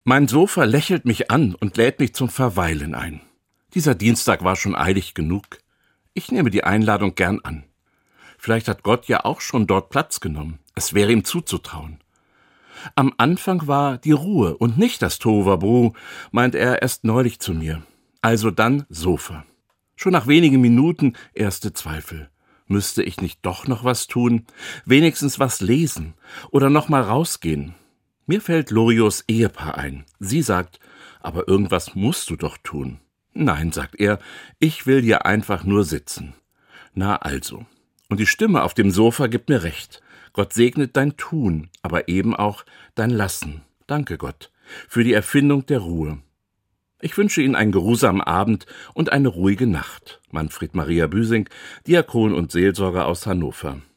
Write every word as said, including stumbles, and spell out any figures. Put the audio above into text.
Mein Sofa lächelt mich an und lädt mich zum Verweilen ein. Dieser Dienstag war schon eilig genug. Ich nehme die Einladung gern an. Vielleicht hat Gott ja auch schon dort Platz genommen. Es wäre ihm zuzutrauen. Am Anfang war die Ruhe und nicht das Tohuwabohu, meint er erst neulich zu mir. Also dann Sofa. Schon nach wenigen Minuten erste Zweifel. Müsste ich nicht doch noch was tun? Wenigstens was lesen oder noch mal rausgehen? Mir fällt Lorios Ehepaar ein. Sie sagt, aber irgendwas musst du doch tun. Nein, sagt er, ich will hier einfach nur sitzen. Na also. Und die Stimme auf dem Sofa gibt mir recht. Gott segnet dein Tun, aber eben auch dein Lassen. Danke Gott für die Erfindung der Ruhe. Ich wünsche Ihnen einen geruhsamen Abend und eine ruhige Nacht. Manfred Maria Büsing, Diakon und Seelsorger aus Hannover.